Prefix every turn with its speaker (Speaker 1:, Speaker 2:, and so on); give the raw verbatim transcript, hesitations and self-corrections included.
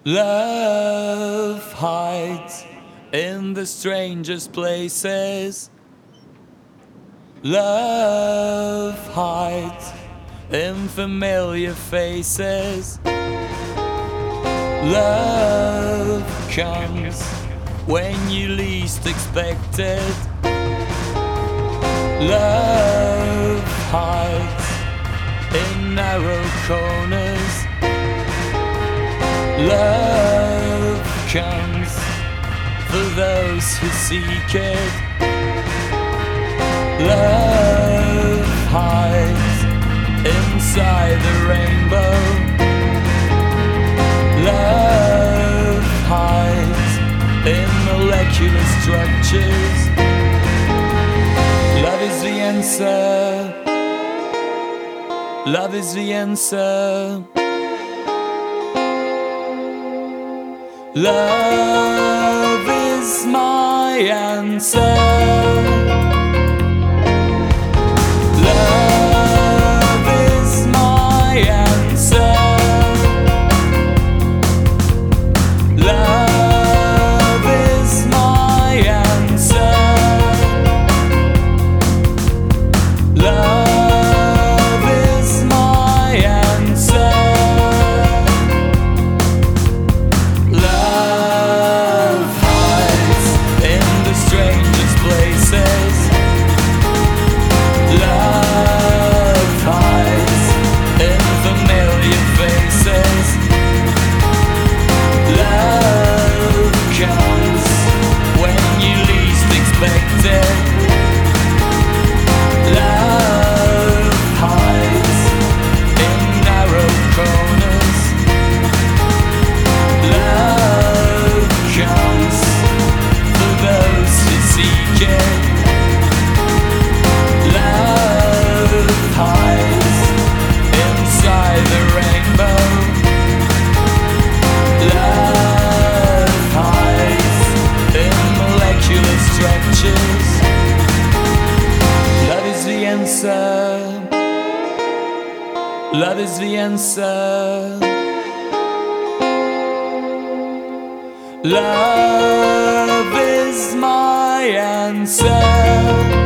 Speaker 1: Love hides in the strangest places. Love hides in familiar faces. Love comes when you least expect it. Love hides in narrow corners. Love comes for those who seek it. Love hides inside the rainbow. Love hides in molecular structures. Love is the answer. Love is the answer. Love is my answer. Love is the answer. Love is my answer.